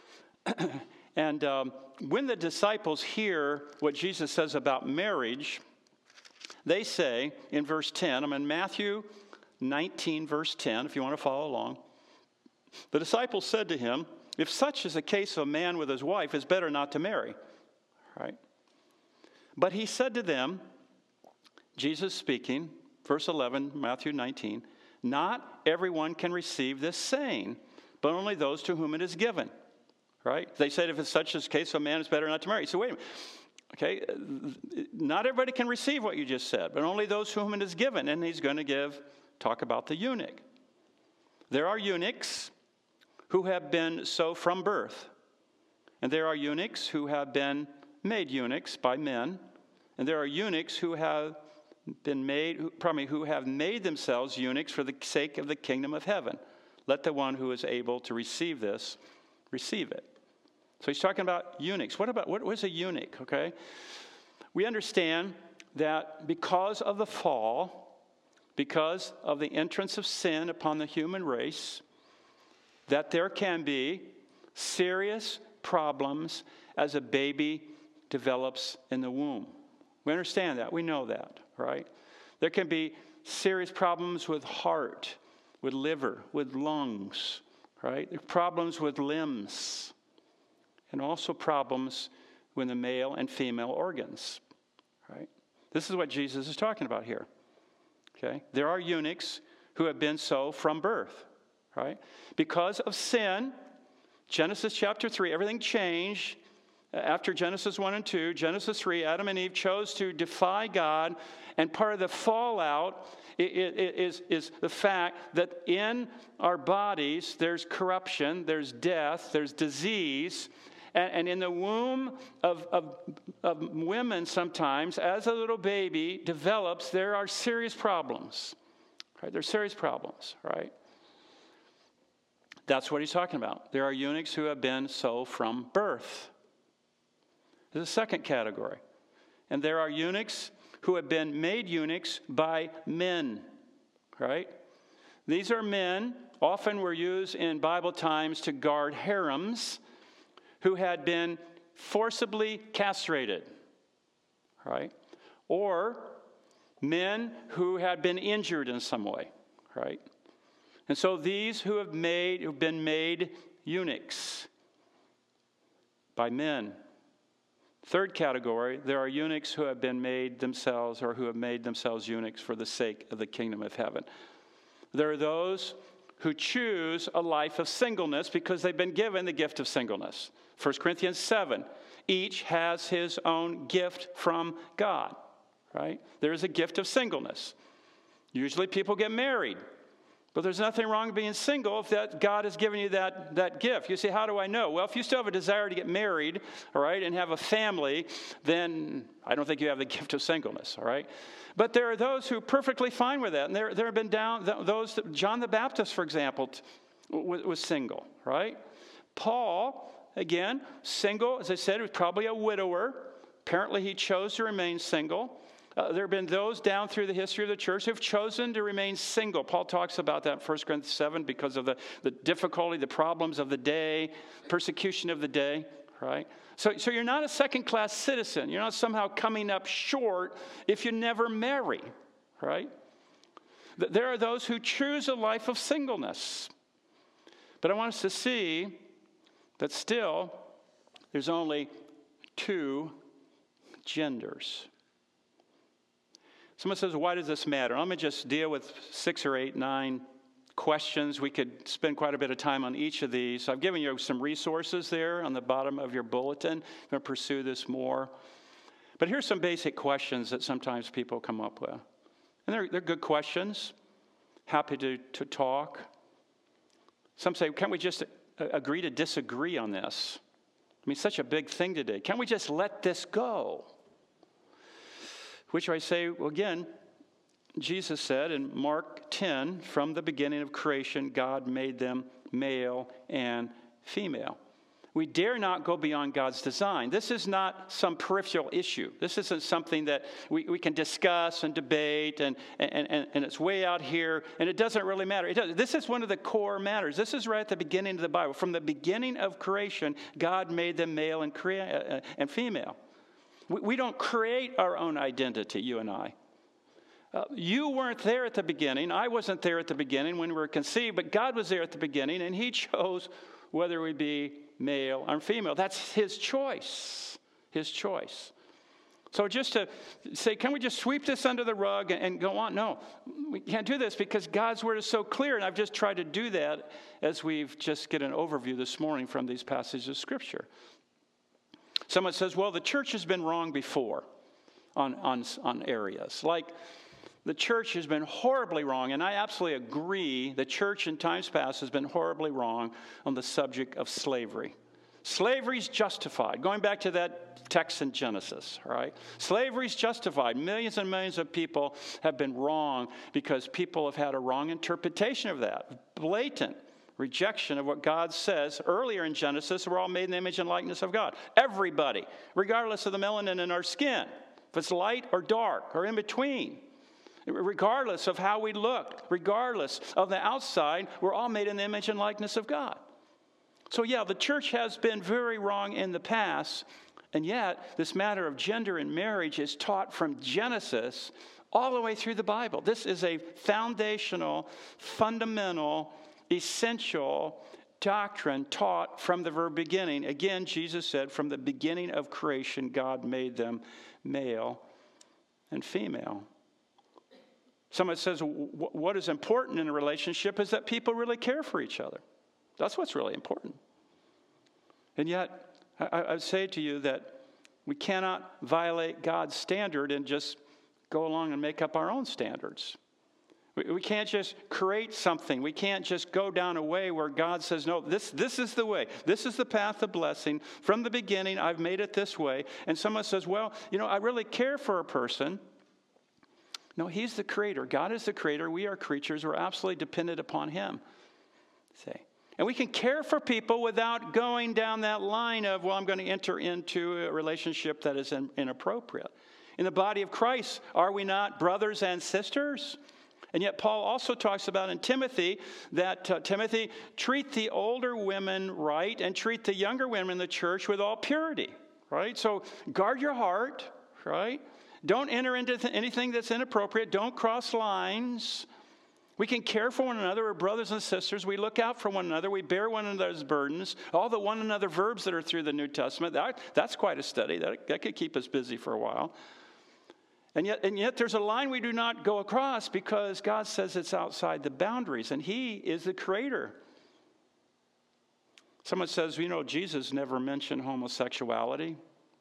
And um, when the disciples hear what Jesus says about marriage, they say in verse ten, I'm in Matthew nineteen, verse ten, if you want to follow along. The disciples said to him, if such is the case of a man with his wife, it's better not to marry. Right? But he said to them, Jesus speaking, verse eleven, Matthew nineteen, not everyone can receive this saying, but only those to whom it is given. Right? They said if it's such a case of a man, it's better not to marry. So wait a minute. Okay, not everybody can receive what you just said, but only those to whom it is given. And he's going to give, talk about the eunuch. There are eunuchs who have been so from birth. And there are eunuchs who have been made eunuchs by men. And there are eunuchs who have been made, who, pardon me, who have made themselves eunuchs for the sake of the kingdom of heaven. Let the one who is able to receive this, receive it. So he's talking about eunuchs. What about, what, what is a eunuch, okay? We understand that because of the fall, because of the entrance of sin upon the human race, that there can be serious problems as a baby develops in the womb. We understand that. We know that, right? There can be serious problems with heart, with liver, with lungs, right? There are problems with limbs, and also problems with the male and female organs, right? This is what Jesus is talking about here. Okay? There are eunuchs who have been so from birth, right? Because of sin, Genesis chapter three, everything changed. After Genesis one and two, Genesis three, Adam and Eve chose to defy God, and part of the fallout is, is the fact that in our bodies there's corruption, there's death, there's disease, and, and in the womb of, of, of women sometimes, as a little baby develops, there are serious problems, right? There's serious problems, right? That's what he's talking about. There are eunuchs who have been so from birth. There's a second category. And there are eunuchs who have been made eunuchs by men, right? These are men, often were used in Bible times to guard harems, who had been forcibly castrated, right? Or men who had been injured in some way, right? And so these who have made, who've been made eunuchs by men. Third category, there are eunuchs who have been made themselves or who have made themselves eunuchs for the sake of the kingdom of heaven. There are those who choose a life of singleness because they've been given the gift of singleness. First Corinthians seven, each has his own gift from God, right? There is a gift of singleness. Usually people get married. But there's nothing wrong with being single if that God has given you that, that gift. You say, how do I know? Well, if you still have a desire to get married, all right, and have a family, then I don't think you have the gift of singleness, all right? But there are those who are perfectly fine with that. And there, there have been down those, that, John the Baptist, for example, was, was single, right? Paul, again, single, as I said, was probably a widower. Apparently he chose to remain single. Uh, there have been those down through the history of the church who have chosen to remain single. Paul talks about that in First Corinthians seven because of the, the difficulty, the problems of the day, persecution of the day, right? So, so you're not a second-class citizen. You're not somehow coming up short if you never marry, right? There are those who choose a life of singleness. But I want us to see that still there's only two genders. Someone says, why does this matter? Let me just deal with six or eight, nine questions. We could spend quite a bit of time on each of these. I've given you some resources there on the bottom of your bulletin. I'm going to pursue this more. But here's some basic questions that sometimes people come up with. And they're, they're good questions. Happy to, to talk. Some say, can't we just agree to disagree on this? I mean, such a big thing today. Can't we just let this go? Which I say, well, again, Jesus said in Mark ten, from the beginning of creation, God made them male and female. We dare not go beyond God's design. This is not some peripheral issue. This isn't something that we, we can discuss and debate, and, and, and, and it's way out here, and it doesn't really matter. It does, this is one of the core matters. This is right at the beginning of the Bible. From the beginning of creation, God made them male and, crea- uh, and female. We don't create our own identity, you and I. Uh, you weren't there at the beginning. I wasn't there at the beginning when we were conceived, but God was there at the beginning, and he chose whether we be male or female. That's his choice, his choice. So just to say, can we just sweep this under the rug and, and go on? No, we can't do this because God's word is so clear, and I've just tried to do that as we've just get an overview this morning from these passages of Scripture. Someone says, well, the church has been wrong before on, on, on areas. Like the church has been horribly wrong, and I absolutely agree. The church in times past has been horribly wrong on the subject of slavery. Slavery's justified. Going back to that text in Genesis, right? Slavery's justified. Millions and millions of people have been wrong because people have had a wrong interpretation of that. Blatant rejection of what God says. Earlier in Genesis, we're all made in the image and likeness of God. Everybody, regardless of the melanin in our skin, if it's light or dark or in between, regardless of how we look, regardless of the outside, we're all made in the image and likeness of God. So yeah, the church has been very wrong in the past, and yet this matter of gender and marriage is taught from Genesis all the way through the Bible. This is a foundational, fundamental, essential doctrine taught from the very beginning. Again, Jesus said, from the beginning of creation, God made them male and female. Someone says, what is important in a relationship is that people really care for each other. That's what's really important. And yet, I, I say to you that we cannot violate God's standard and just go along and make up our own standards. We, we can't just create something. We can't just go down a way where God says, no, this, this is the way. This is the path of blessing. From the beginning, I've made it this way. And someone says, well, you know, I really care for a person. No, he's the creator. God is the creator. We are creatures. We're absolutely dependent upon him. Say. And we can care for people without going down that line of, well, I'm going to enter into a relationship that is in, inappropriate. In the body of Christ, are we not brothers and sisters? And yet Paul also talks about in Timothy that, uh, Timothy, treat the older women right and treat the younger women in the church with all purity, right? So guard your heart, right? Don't enter into th- anything that's inappropriate. Don't cross lines. We can care for one another. We're brothers and sisters. We look out for one another. We bear one another's burdens. All the one another verbs that are through the New Testament, that, that's quite a study. That, that could keep us busy for a while. And yet, and yet there's a line we do not go across because God says it's outside the boundaries, and he is the creator. Someone says, you know, Jesus never mentioned homosexuality.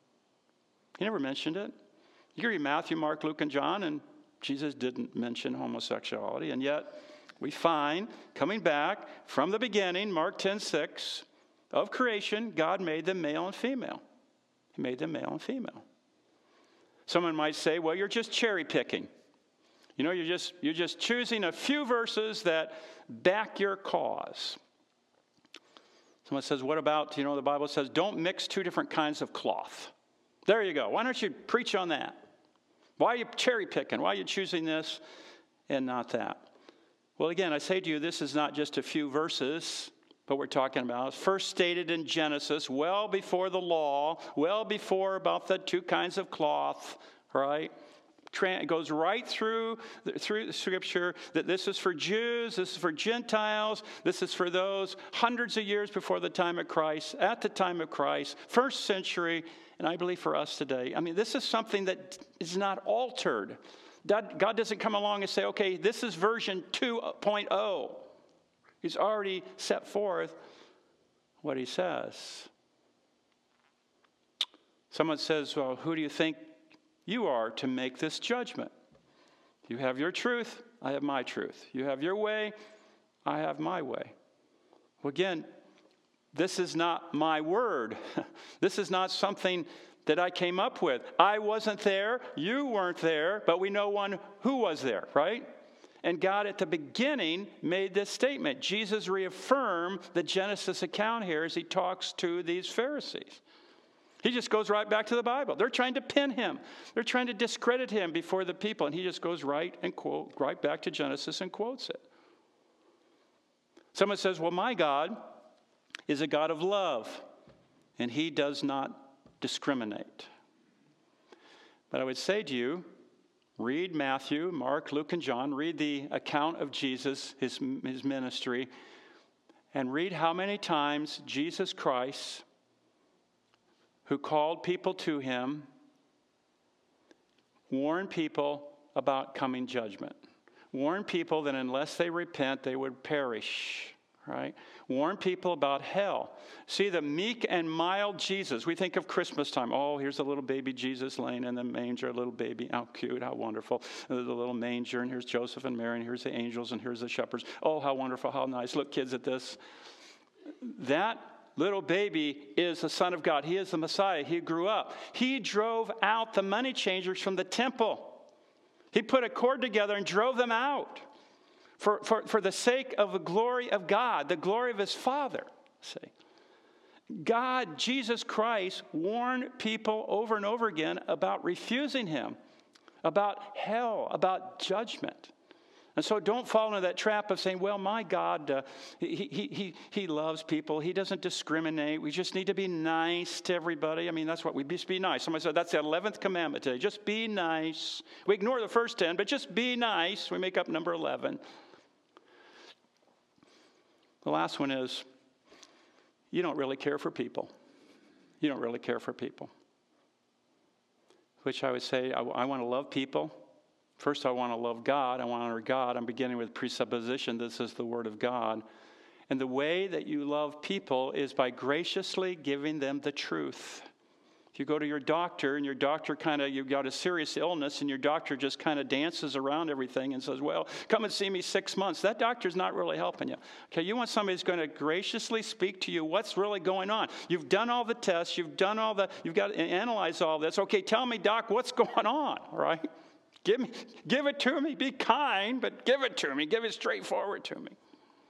He never mentioned it. You can read Matthew, Mark, Luke, and John, and Jesus didn't mention homosexuality. And yet we find, coming back from the beginning, Mark ten six, of creation, God made them male and female. He made them male and female. Someone might say, well, you're just cherry picking. You know, you're just, you're just choosing a few verses that back your cause. Someone says, what about, you know, the Bible says, don't mix two different kinds of cloth. There you go. Why don't you preach on that? Why are you cherry picking? Why are you choosing this and not that? Well, again, I say to you, this is not just a few verses, but we're talking about first stated in Genesis, well before the law, well before about the two kinds of cloth, right? It goes right through, through the Scripture that this is for Jews, this is for Gentiles, this is for those hundreds of years before the time of Christ, at the time of Christ, first century, and I believe for us today. I mean, this is something that is not altered. God, God doesn't come along and say, okay, this is version two point oh. He's already set forth what he says. Someone says, well, who do you think you are to make this judgment? You have your truth, I have my truth. You have your way, I have my way. Well, again, this is not my word. This is not something that I came up with. I wasn't there, you weren't there, but we know one who was there, right? And God at the beginning made this statement. Jesus reaffirmed the Genesis account here as he talks to these Pharisees. He just goes right back to the Bible. They're trying to pin him. They're trying to discredit him before the people. And he just goes right and quote right back to Genesis and quotes it. Someone says, well, my God is a God of love, and he does not discriminate. But I would say to you, read Matthew, Mark, Luke, and John. Read the account of Jesus, his, his ministry, and read how many times Jesus Christ, who called people to him, warned people about coming judgment. Warned people that unless they repent, they would perish. Right? Warn people about hell. See, the meek and mild Jesus. We think of Christmas time. Oh, here's a little baby Jesus laying in the manger, a little baby. How cute, how wonderful. And there's a little manger, and here's Joseph and Mary, and here's the angels, and here's the shepherds. Oh, how wonderful, how nice. Look, kids, at this. That little baby is the Son of God. He is the Messiah. He grew up. He drove out the money changers from the temple. He put a cord together and drove them out. For, for, for the sake of the glory of God, the glory of his Father. See, God, Jesus Christ, warned people over and over again about refusing him, about hell, about judgment. And so don't fall into that trap of saying, well, my God, uh, he, he, he, he loves people. He doesn't discriminate. We just need to be nice to everybody. I mean, that's what we just be nice. Somebody said that's the eleventh commandment today. Just be nice. We ignore the first ten, but just be nice. We make up number eleven. The last one is, you don't really care for people. You don't really care for people. Which I would say, I, I want to love people. First, I want to love God. I want to honor God. I'm beginning with presupposition. This is the Word of God. And the way that you love people is by graciously giving them the truth. If you go to your doctor and your doctor kind of, you've got a serious illness and your doctor just kind of dances around everything and says, well, come and see me six months. That doctor's not really helping you. Okay, you want somebody who's going to graciously speak to you what's really going on. You've done all the tests. You've done all the, you've got to analyze all this. Okay, tell me, doc, what's going on, all right? Give me, give it to me. Be kind, but give it to me. Give it straightforward to me.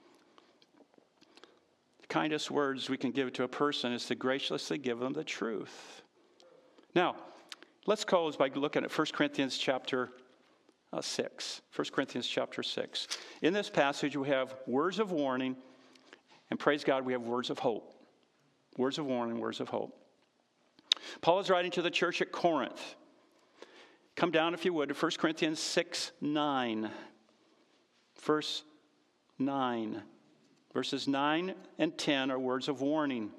The kindest words we can give to a person is to graciously give them the truth. Now, let's close by looking at First Corinthians chapter uh, six. First Corinthians chapter six. In this passage, we have words of warning, and praise God, we have words of hope. Words of warning, words of hope. Paul is writing to the church at Corinth. Come down, if you would, to First Corinthians six nine. Verse nine. Verses nine and ten are words of warning.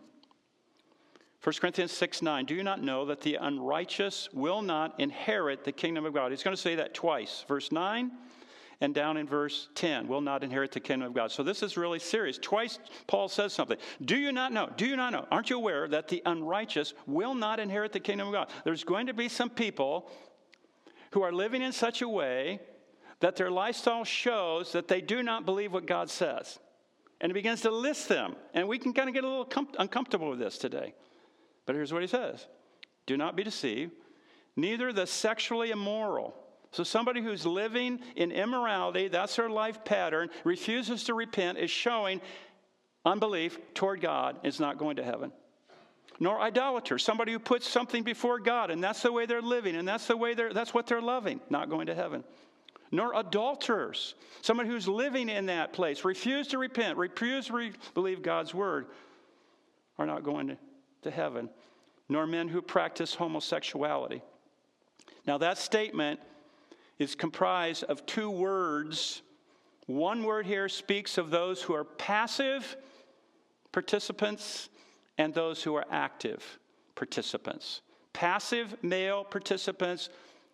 First Corinthians six nine. Do you not know that the unrighteous will not inherit the kingdom of God? He's going to say that twice. Verse nine and down in verse ten. Will not inherit the kingdom of God. So this is really serious. Twice Paul says something. Do you not know? Do you not know? Aren't you aware that the unrighteous will not inherit the kingdom of God? There's going to be some people who are living in such a way that their lifestyle shows that they do not believe what God says. And he begins to list them. And we can kind of get a little com- uncomfortable with this today. But here's what he says. Do not be deceived. Neither the sexually immoral. So somebody who's living in immorality, that's their life pattern, refuses to repent, is showing unbelief toward God, is not going to heaven. Nor idolaters, somebody who puts something before God, and that's the way they're living, and that's the way they're, that's what they're loving, not going to heaven. Nor adulterers, somebody who's living in that place, refuse to repent, refuse to re- believe God's word, are not going to, to heaven. Nor men who practice homosexuality. Now that statement is comprised of two words. One word here speaks of those who are passive participants and those who are active participants. Passive male participants,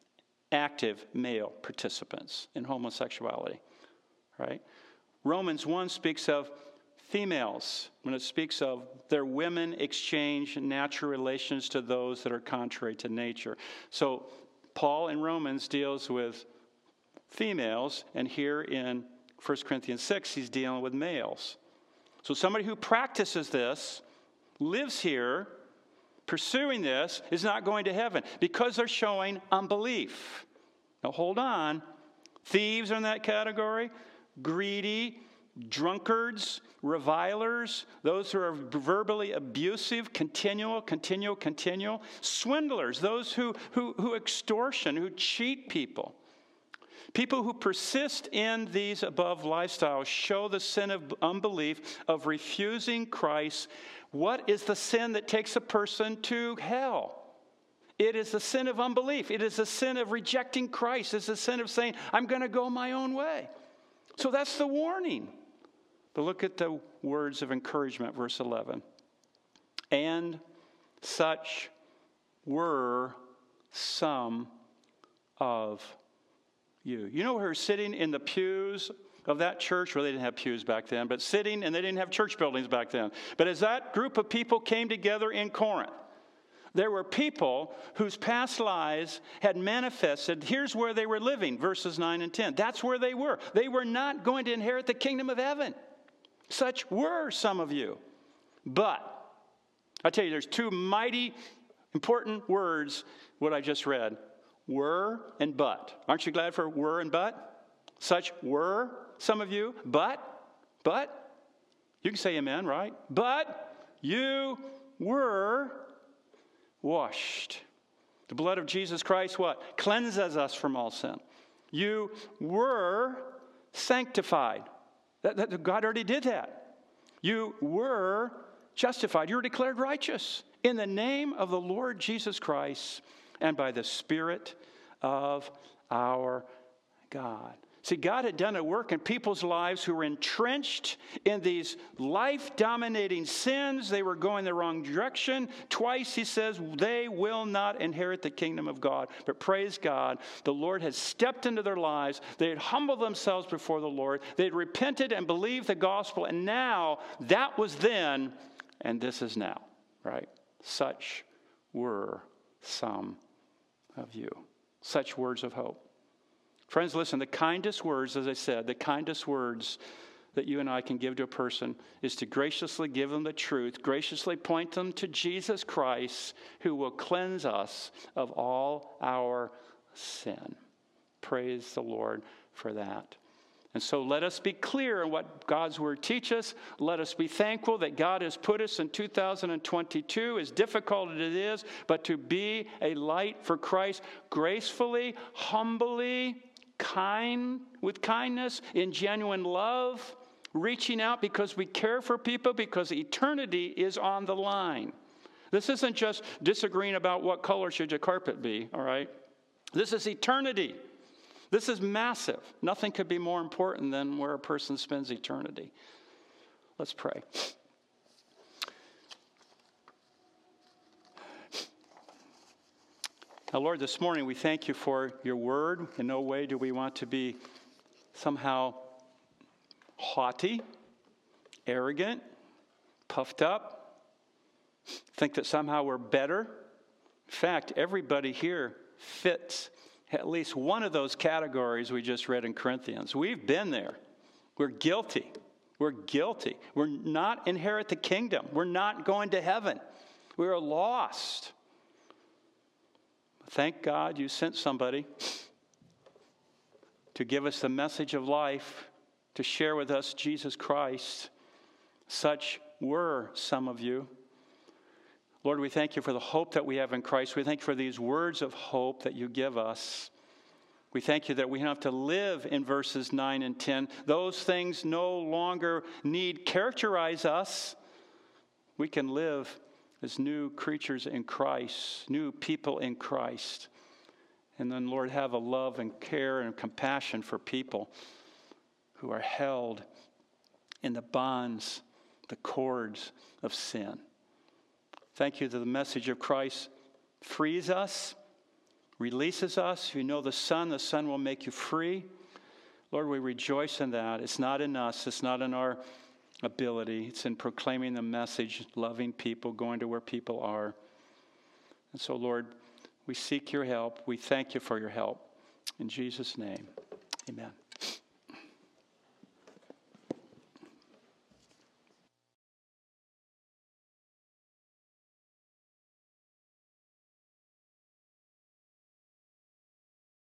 active male participants in homosexuality, right? Romans one speaks of females when it speaks of their women exchange natural relations to those that are contrary to nature. So Paul in Romans deals with females, and here in First Corinthians six, he's dealing with males. So somebody who practices this, lives here, pursuing this, is not going to heaven because they're showing unbelief. Now hold on. Thieves are in that category. Greedy, drunkards, revilers, those who are verbally abusive, continual, continual, continual. Swindlers, those who, who, who extortion, who cheat people. People who persist in these above lifestyles show the sin of unbelief, of refusing Christ. What is the sin that takes a person to hell? It is the sin of unbelief. It is the sin of rejecting Christ. It's the sin of saying, I'm going to go my own way. So that's the warning. But look at the words of encouragement, verse eleven. And such were some of you. You know who are sitting in the pews of that church? Well, they didn't have pews back then, but sitting, and they didn't have church buildings back then. But as that group of people came together in Corinth, there were people whose past lives had manifested. Here's where they were living, verses nine and ten. That's where they were. They were not going to inherit the kingdom of heaven. Such were some of you. But, I tell you, there's two mighty important words, what I just read. Were and but. Aren't you glad for were and but? Such were some of you, but, but, you can say amen, right? But you were washed. The blood of Jesus Christ, what? Cleanses us from all sin. You were sanctified. That, that, God already did that. You were justified. You were declared righteous in the name of the Lord Jesus Christ and by the Spirit of our God. See, God had done a work in people's lives who were entrenched in these life-dominating sins. They were going the wrong direction. Twice he says they will not inherit the kingdom of God. But praise God, the Lord had stepped into their lives. They had humbled themselves before the Lord. They had repented and believed the gospel. And now, that was then, and this is now, right? Such were some of you. Such words of hope. Friends, listen, the kindest words, as I said, the kindest words that you and I can give to a person is to graciously give them the truth, graciously point them to Jesus Christ, who will cleanse us of all our sin. Praise the Lord for that. And so let us be clear in what God's word teaches. Let us be thankful that God has put us in two thousand twenty-two, as difficult as it is, but to be a light for Christ, gracefully, humbly, kind, with kindness, in genuine love, reaching out because we care for people, because eternity is on the line. This isn't just disagreeing about what color should your carpet be, all right? This is eternity. This is massive. Nothing could be more important than where a person spends eternity. Let's pray. Now, Lord, this morning we thank you for your word. In no way do we want to be somehow haughty, arrogant, puffed up, think that somehow we're better. In fact, everybody here fits at least one of those categories we just read in Corinthians. We've been there. We're guilty. We're guilty. We're not inherit the kingdom. We're not going to heaven. We're lost. Thank God you sent somebody to give us the message of life, to share with us Jesus Christ. Such were some of you. Lord, we thank you for the hope that we have in Christ. We thank you for these words of hope that you give us. We thank you that we don't have to live in verses nine and ten. Those things no longer need characterize us. We can live as new creatures in Christ, new people in Christ. And then, Lord, have a love and care and compassion for people who are held in the bonds, the cords of sin. Thank you that the message of Christ frees us, releases us. If you know the Son, the Son will make you free. Lord, we rejoice in that. It's not in us. It's not in our ability. It's in proclaiming the message, loving people, going to where people are. And so, Lord, we seek your help. We thank you for your help. In Jesus' name, amen.